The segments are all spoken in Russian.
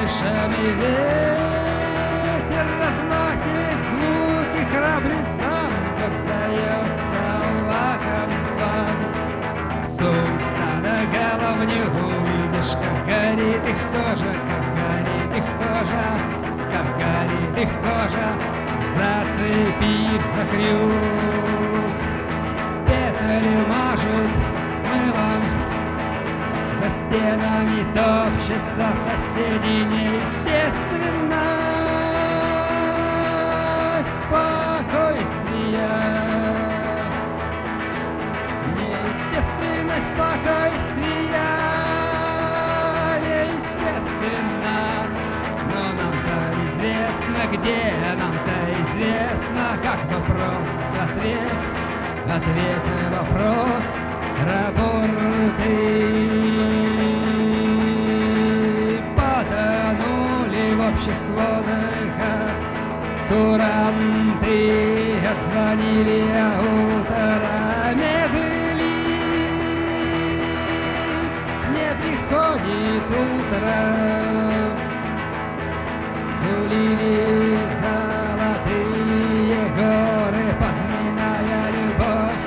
крышами ветер разносит звуки храбрецам, раздается лакомство. Сунь стадо головню, увидишь, как горит их кожа, как горит их кожа, как горит их кожа, зацепив за крюк. Петли мажут мылом, за стенами топчутся соседи неестественно. Спокойствие, неестественность спокойствия, неестественно. Но нам-то известно, где, нам-то известно, как вопрос-ответ, ответ и вопрос, рапорты. Потонули в общих сводах, как куранты, отзвонили, а утро медлит, не приходит утро. Сулили золотые горы, подминая любовь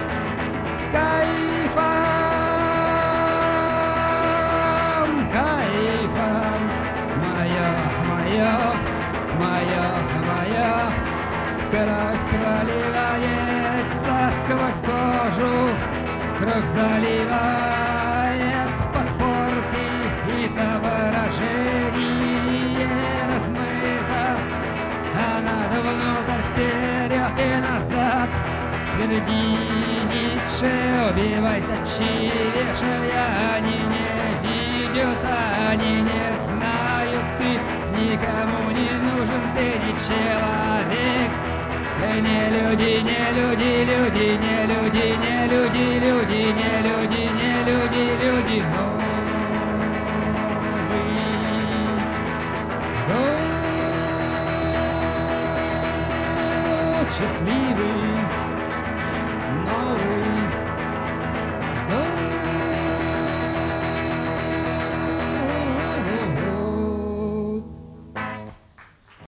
кайфом, кайфом. Моя, моя, моя, моя кровь проливается сквозь кожу, кровь заливает подпорки и заворожение размыто. А надо внутрь, вперед и назад. Тверди Ницше, убивай, топчи, вешай. Они не видят, они не знают. Ты никому не нужен, ты не человек. Ты не люди, не люди, люди, не люди, не люди, люди, не люди, не люди, люди, новый год счастливый, новый.